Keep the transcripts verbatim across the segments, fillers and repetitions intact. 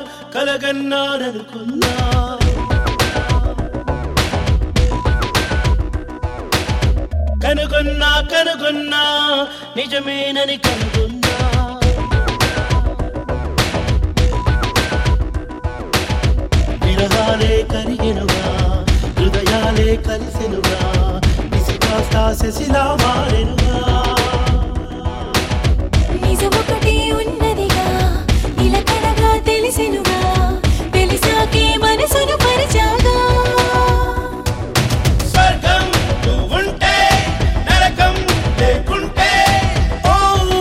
కలగన్నాననుకున్నా కనుగొన్నా కనుగొన్నా నిజమేనని కనుగొన్నా విరహాలే కరిగెనుగా హృదయాలే కలిసెనుగా నిసికాస్తా శశిలా మారెనుగా నిజమొకటి ఉన్నదిగా నిలకడగా తెలిసెనుగా తెలిసాకే మనసును పరిచాగా స్వర్గం నువ్వుంటే నరకం లేకుంటే ఓ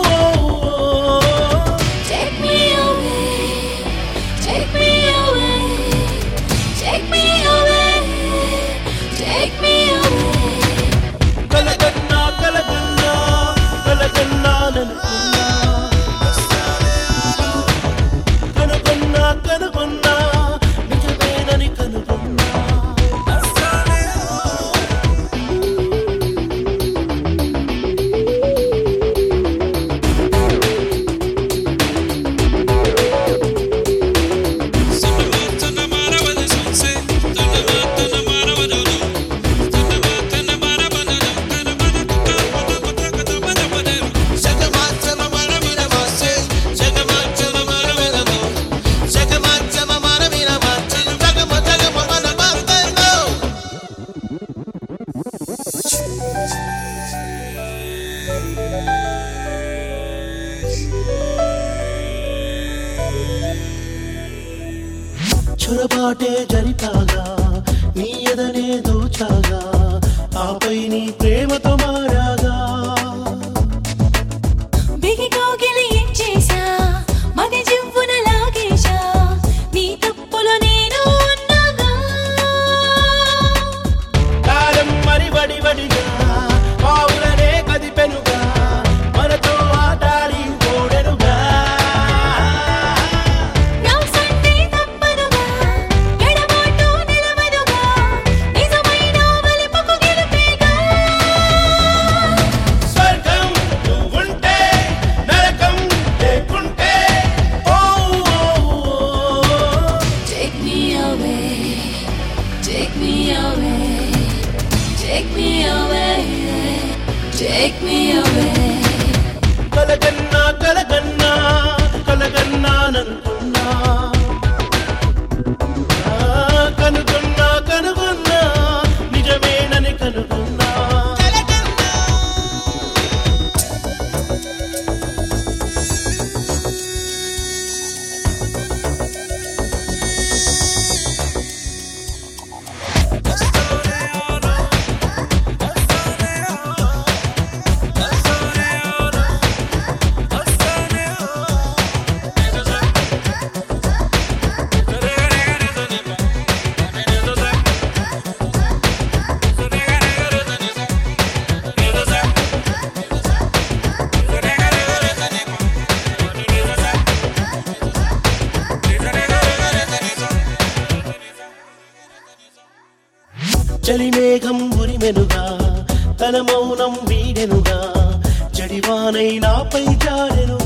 Take me away, take me away, take me away, take me away. కలగన్నా కలగన్నా కలగన్నాననుకున్నా కనుగొన్నా కనుగొన్నా నిజమేనని కనుగొన్నా చొరబాటే జరిపాగా నీ ఎదనే దోచాగా ఆపై నీ ప్రేమతో మారాగా బిగి కౌగిలి ఇచ్చేశా మది జివ్వున లాగేశా నీ తప్పులో నేను ఉన్నాగా కాలం మరి వడి వడిగా పావులనే కదిపెనుగా మనతో ఆటాడి ఓడెనుగా నా సంటే తప్పదుగా ఎడబాటు నిలవదుగా నిజమైన వలపుకు గెలుపేగా స్వర్గం నువ్వుంటే నరకం లేకుంటే ఓ Take me away, take me away, take me away, take me away. కలగన్నా కలగన్నా కలగన్నాననుకున్నా కనుగొన్నా కనుగొన్నా నిజమేనని కనుగొన్నా చలిమేఘం ఉరిమెనుగా తన మౌనం వీడెనుగా జడివానై నాపై జారెను